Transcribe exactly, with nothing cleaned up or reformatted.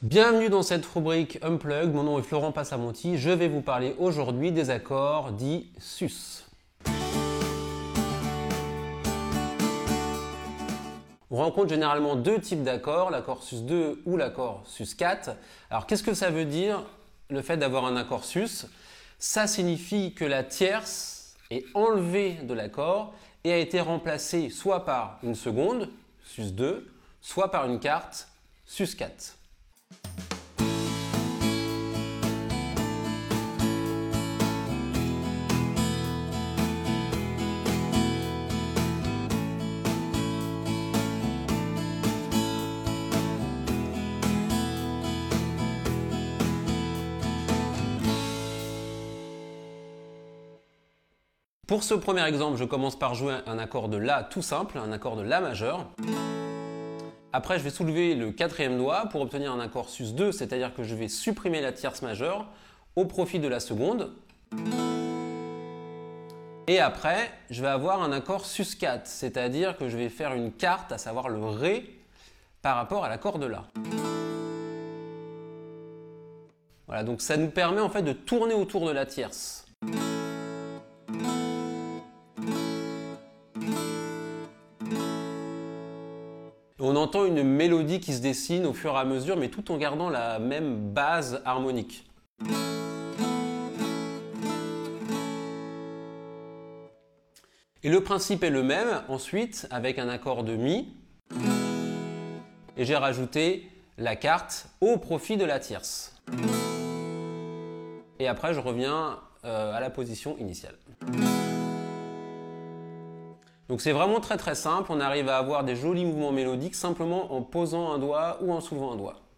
Bienvenue dans cette rubrique Unplug, mon nom est Florent Passamonti, je vais vous parler aujourd'hui des accords dits sus. On rencontre généralement deux types d'accords, l'accord sus deux ou l'accord sus quatre. Alors qu'est-ce que ça veut dire le fait d'avoir un accord sus? Ça signifie que la tierce est enlevée de l'accord et a été remplacée soit par une seconde, sus deux, soit par une quarte, sus quatre. Pour ce premier exemple, je commence par jouer un accord de La tout simple, un accord de La majeur. Après, je vais soulever le quatrième doigt pour obtenir un accord sus deux, c'est-à-dire que je vais supprimer la tierce majeure au profit de la seconde. Et après, je vais avoir un accord sus quatre, c'est-à-dire que je vais faire une quarte, à savoir le Ré, par rapport à l'accord de La. Voilà, donc ça nous permet en fait de tourner autour de la tierce. On entend une mélodie qui se dessine au fur et à mesure, mais tout en gardant la même base harmonique. Et le principe est le même, ensuite, avec un accord de Mi. Et j'ai rajouté la quarte au profit de la tierce. Et après, je reviens euh, à la position initiale. Donc c'est vraiment très très simple, on arrive à avoir des jolis mouvements mélodiques simplement en posant un doigt ou en soulevant un doigt.